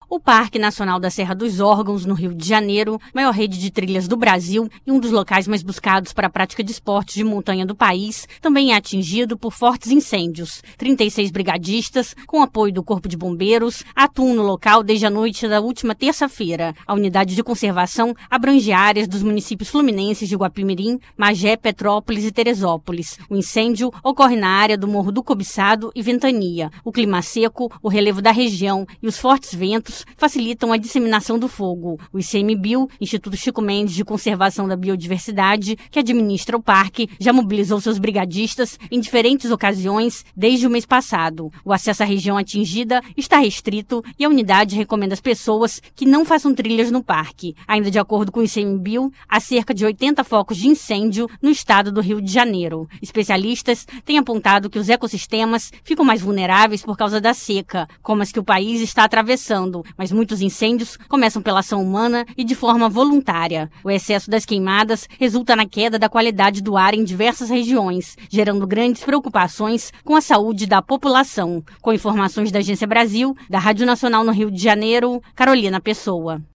O Parque Nacional da Serra dos Órgãos, no Rio de Janeiro, maior rede de trilhas do Brasil e um dos locais mais buscados para a prática de esportes de montanha do país, também é atingido por fortes incêndios. 36 brigadistas, com apoio do Corpo de Bombeiros, atuam no local desde a noite da última terça-feira. A unidade de conservação abrange áreas dos municípios fluminenses de Guapimirim, Magé, Petrópolis e Teresópolis. O incêndio ocorre na área do Morro do Cobiçado e Ventania. O clima seco, o relevo da região e os fortes ventos facilitam a disseminação do fogo. O ICMBio, Instituto Chico Mendes de Conservação da Biodiversidade, que administra o parque, já mobilizou seus brigadistas em diferentes ocasiões desde o mês passado. O acesso à região atingida está restrito e a unidade recomenda às pessoas que não façam trilhas no parque. Ainda de acordo com o ICMBio, há cerca de 80 focos de incêndio no estado do Rio de Janeiro. Especialistas têm apontado que os ecossistemas ficam mais vulneráveis por causa da seca, como as que o país está atravessando, mas muitos incêndios começam pela ação humana e de forma voluntária. O excesso das queimadas resulta na queda da qualidade do ar em diversas regiões, gerando grandes preocupações com a saúde da população. Com informações da Agência Brasil, da Rádio Nacional no Rio de Janeiro, Carolina Pessoa.